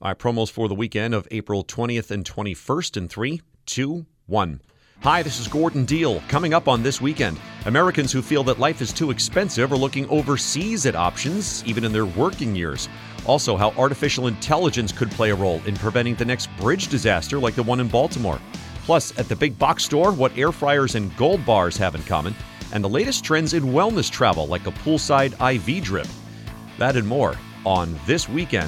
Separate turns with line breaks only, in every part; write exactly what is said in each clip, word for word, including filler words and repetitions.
Our promos for the weekend of April twentieth and twenty-first in three, two, one. Hi, this is Gordon Deal. Coming up on this weekend, Americans who feel that life is too expensive are looking overseas at options, even in their working years. Also, how artificial intelligence could play a role in preventing the next bridge disaster like the one in Baltimore. Plus, at the big box store, what air fryers and gold bars have in common, and the latest trends in wellness travel like a poolside I V drip. That and more on This Weekend.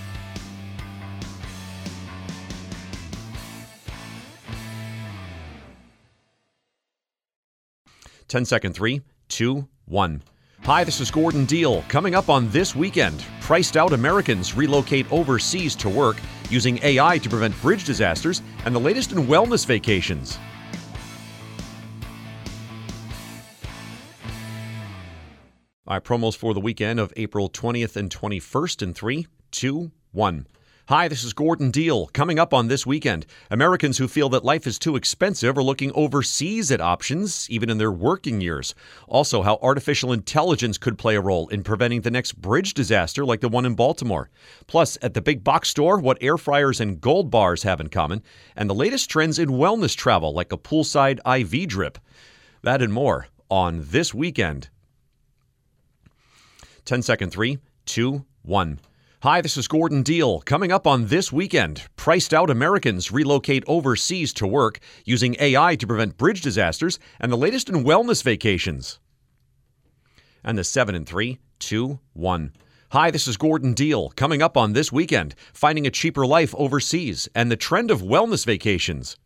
ten second three, two, one. Hi, this is Gordon Deal. Coming up on This Weekend, priced out Americans relocate overseas to work using A I to prevent bridge disasters, and the latest in wellness vacations. Our promos for the weekend of April twentieth and twenty-first in three, two, one. Hi, this is Gordon Deal. Coming up on This Weekend, Americans who feel that life is too expensive are looking overseas at options, even in their working years. Also, how artificial intelligence could play a role in preventing the next bridge disaster like the one in Baltimore. Plus, at the big box store, what air fryers and gold bars have in common, and the latest trends in wellness travel like a poolside I V drip. That and more on This Weekend. ten second three, two, one. Hi, this is Gordon Deal. Coming up on This Weekend, priced out Americans relocate overseas to work using A I to prevent bridge disasters, and the latest in wellness vacations. And the seven and three, two, one. Hi, this is Gordon Deal. Coming up on This Weekend, finding a cheaper life overseas and the trend of wellness vacations.